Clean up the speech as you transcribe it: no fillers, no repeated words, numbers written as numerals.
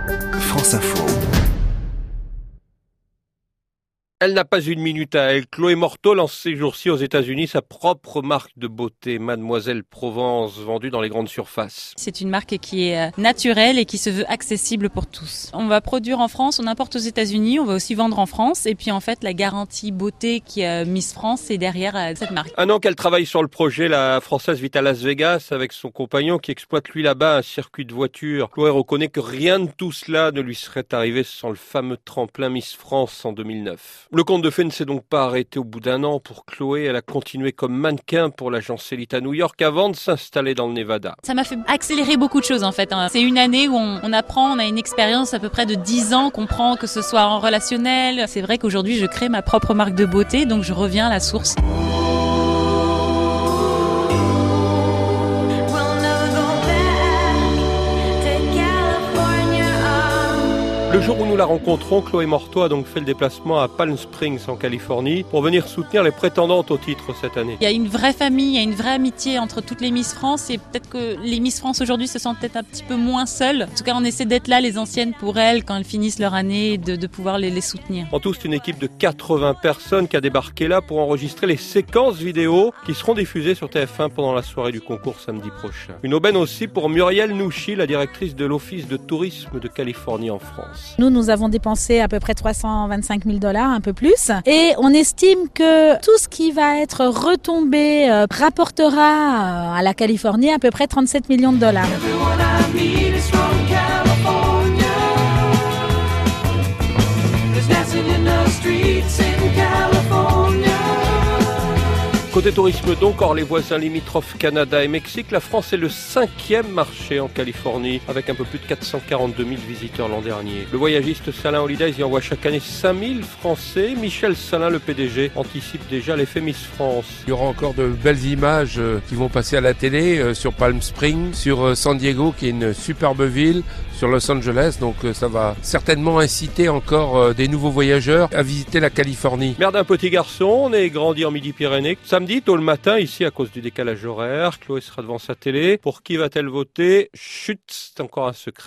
France Info. Elle n'a pas une minute à elle. Chloé Morteau lance ces jours-ci aux États-Unis sa propre marque de beauté, Mademoiselle Provence, vendue dans les grandes surfaces. C'est une marque qui est naturelle et qui se veut accessible pour tous. On va produire en France, on importe aux États-Unis, on va aussi vendre en France. Et puis en fait, la garantie beauté qui est Miss France est derrière cette marque. Un an qu'elle travaille sur le projet, la Française vit à Las Vegas avec son compagnon qui exploite lui là-bas un circuit de voitures. Chloé reconnaît que rien de tout cela ne lui serait arrivé sans le fameux tremplin Miss France en 2009. Le conte de fées ne s'est donc pas arrêté au bout d'un an pour Chloé. Elle a continué comme mannequin pour l'agence Elite à New York avant de s'installer dans le Nevada. Ça m'a fait accélérer beaucoup de choses en fait. C'est une année où on apprend, on a une expérience à peu près de 10 ans qu'on prend, que ce soit en relationnel. C'est vrai qu'aujourd'hui je crée ma propre marque de beauté, donc je reviens à la source. Le jour où nous la rencontrons, Chloé Morteau a donc fait le déplacement à Palm Springs en Californie pour venir soutenir les prétendantes au titre cette année. Il y a une vraie famille, il y a une vraie amitié entre toutes les Miss France et peut-être que les Miss France aujourd'hui se sentent peut-être un petit peu moins seules. En tout cas, on essaie d'être là, les anciennes, pour elles, quand elles finissent leur année, de pouvoir les soutenir. En tout, c'est une équipe de 80 personnes qui a débarqué là pour enregistrer les séquences vidéo qui seront diffusées sur TF1 pendant la soirée du concours samedi prochain. Une aubaine aussi pour Muriel Nouchi, la directrice de l'Office de tourisme de Californie en France. Nous avons dépensé à peu près 325 000 $, un peu plus. Et on estime que tout ce qui va être retombé rapportera à la Californie à peu près 37 millions de $. Côté tourisme donc, hors les voisins limitrophes Canada et Mexique, la France est le 5e marché en Californie, avec un peu plus de 442 000 visiteurs l'an dernier. Le voyagiste Salin Holidays y envoie chaque année 5 000 Français. Michel Salin, le PDG, anticipe déjà l'effet Miss France. Il y aura encore de belles images qui vont passer à la télé sur Palm Springs, sur San Diego qui est une superbe ville, sur Los Angeles. Donc ça va certainement inciter encore des nouveaux voyageurs à visiter la Californie. Mère d'un petit garçon, né et grandi en Midi-Pyrénées. Samedi, tôt le matin, ici à cause du décalage horaire, Chloé sera devant sa télé. Pour qui va-t-elle voter? Chut, c'est encore un secret.